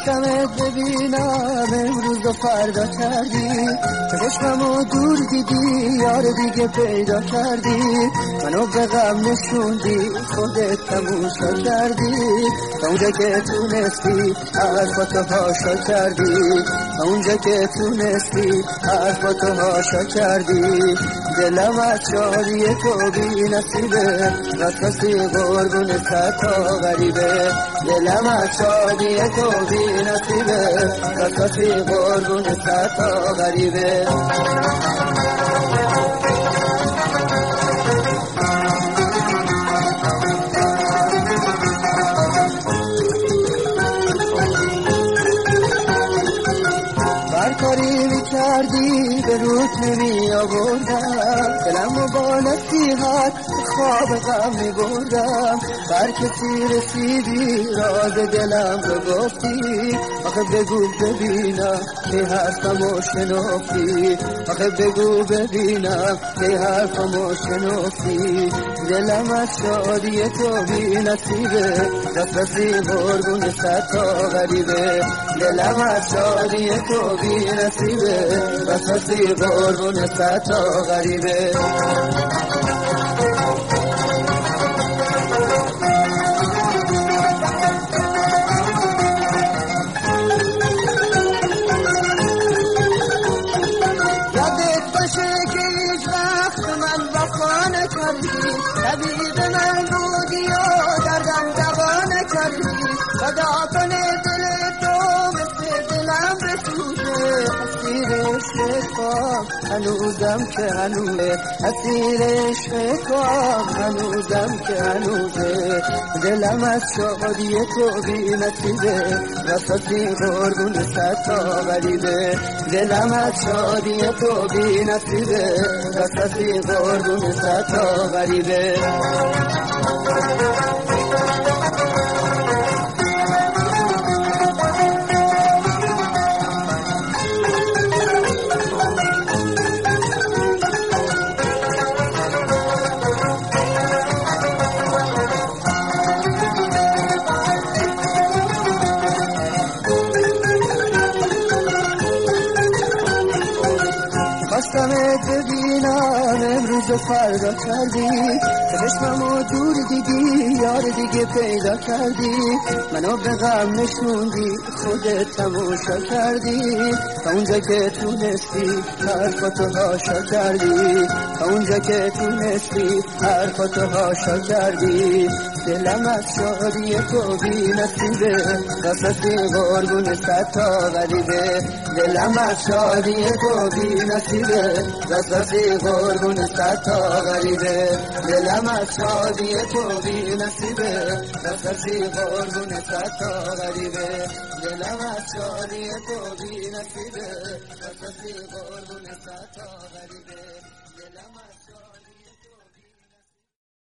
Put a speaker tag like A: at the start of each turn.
A: خواستمت ببینم امروز و فردا کردی، چشممو دور دیدی یار دیگه پیدا کردی، منو به غم نشوندی خودت تموشا کردی، تا اونجا که تونستی حرفاتو هاشا کردی، تا اونجا که تونستی حرفاتو هاشا کردی، دلم از شادی تو بی نصیبه رساسی قربون ستا غریبه، دلم از شادی تو بی نصیبه رساسی قربون ستا غریبه. کاری میکردی به روت نمی آوردم، دلمو با نصیحت خواب غم میبردم، بر کسی رسیدی راز دلم رو گفتی، آخه بگو ببینم که حرفمو شنفتی، آخه بگو ببینم که حرفمو شنفتی، دلم از شادی تو بی نصیبه رساسی قربون ستا غریبه، دلم از شادی تو بی نصیبه رساسی قربون ستا غریبه. یادت باشه که هیچ وقت من وفا نکردی، طبیب من بودی و دردم دوا نکردی، خدا کنه دل تو مثل دلم بسوزه، اسیر عشق کام هنوزم که هنوزه، اسیر عشق کام هنوزم که هنوزه، دلم از شادی تو بی نصیبه رساسی قربون ستا غریبه، دلم از شادی تو بی نصیبه رساسی قربون ستا غریبه. خواستمت ببینم امروز و فردا کردی، چشممو دور دیدی یار دیگه پیدا کردی، منو به غم نشوندی خودت تماشا کردی، تا اونجا که تونستی حرفاتو هاشا کردی، تا اونجا که تونستی حرفاتو هاشا کردی، دلم از شادی تو بی نصیبه رساسی قربون ستا غریبه، دلم از شادی تو بی نصیبه رساسی قربون ستا غریبه، دلم از شادی تو بی نصیبه رساسی قربون ستا غریبه، دلم از شادی تو بی نصیبه رساسی قربون ستا غریبه، دلم از شادی